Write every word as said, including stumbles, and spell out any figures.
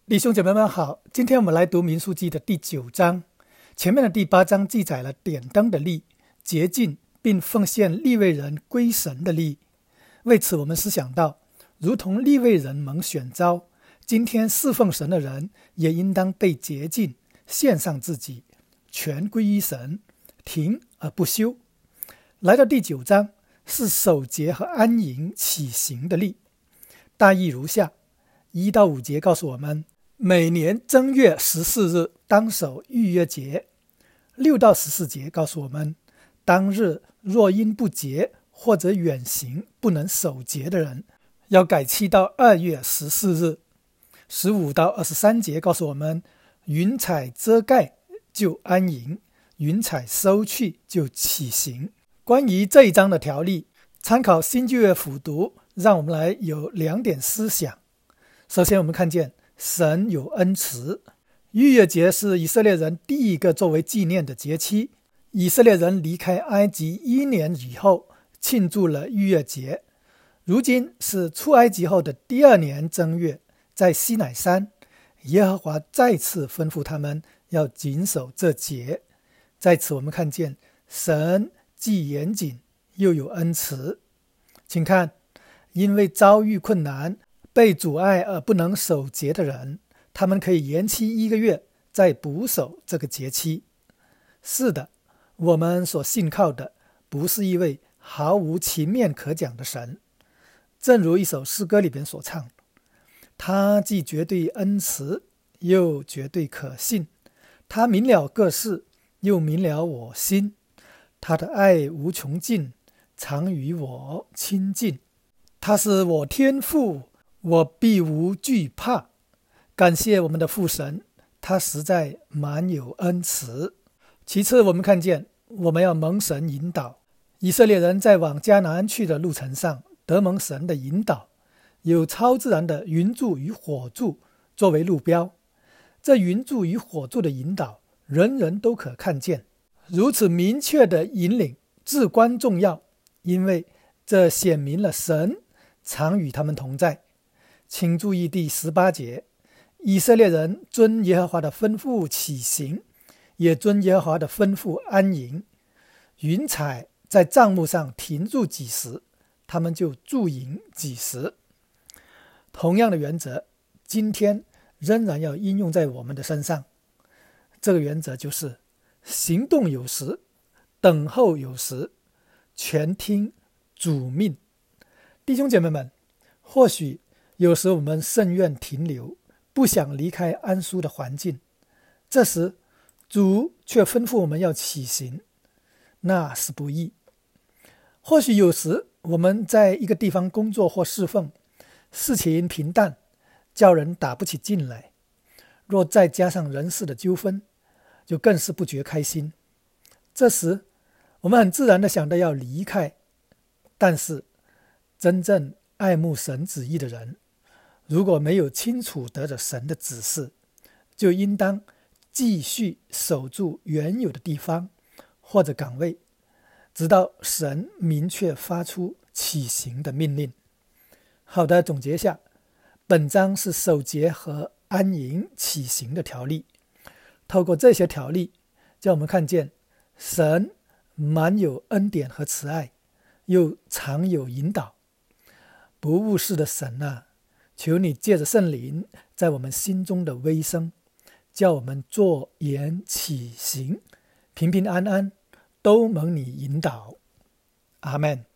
弟兄姐妹们好，今天我们来读民数记的第九章。前面的第八章记载了点灯的例、洁净并奉献利未人归神的例。为此我们思想到，如同利未人蒙选召，今天侍奉神的人也应当被洁净，献上自己，全归于神，停而不休。来到第九章，是守节和安营起行的例。大意如下：一到五节告诉我们，每年正月十四日当守逾越节。六到十四节告诉我们，当日若因不洁或者远行不能守节的人，要改期到二月十四日。十五到二十三节告诉我们，云彩遮盖就安营，云彩收去就起行。关于这一章的条例，参考新旧约辅读，让我们来有两点思想。首先我们看见神有恩慈，逾越节是以色列人第一个作为纪念的节期。以色列人离开埃及一年以后庆祝了逾越节，如今是出埃及后的第二年正月，在西乃山，耶和华再次吩咐他们要谨守这节。在此我们看见神既严谨又有恩慈。请看，因为遭遇困难被阻碍而不能守节的人，他们可以延期一个月再补守这个节期。是的，我们所信靠的不是一位毫无情面可讲的神，正如一首诗歌里边所唱，他既绝对恩慈又绝对可信，他明了各事又明了我心，他的爱无穷尽，常与我亲近，他是我天父，我必无惧怕。感谢我们的父神，他实在满有恩慈。其次我们看见我们要蒙神引导。以色列人在往迦南安去的路程上得蒙神的引导，有超自然的云柱与火柱作为路标。这云柱与火柱的引导人人都可看见，如此明确的引领至关重要，因为这显明了神常与他们同在。请注意第十八节，以色列人遵耶和华的吩咐起行，也遵耶和华的吩咐安营。云彩在帐幕上停住几时，他们就驻营几时。同样的原则，今天仍然要应用在我们的身上。这个原则就是行动有时，等候有时，全听主命。弟兄姐妹们，或许有时我们甚愿停留，不想离开安舒的环境，这时主却吩咐我们要起行，那是不易。或许有时我们在一个地方工作或侍奉，事情平淡，叫人打不起劲来，若再加上人事的纠纷，就更是不觉开心。这时我们很自然地想到要离开，但是真正爱慕神旨意的人，如果没有清楚得着神的指示，就应当继续守住原有的地方或者岗位，直到神明确发出起行的命令。好的，总结下，本章是守节和安营起行的条例。透过这些条例，叫我们看见神满有恩典和慈爱，又常有引导。不误事的神啊，求你借着圣灵在我们心中的微声，叫我们坐言起行，平平安安，都蒙你引导。阿们。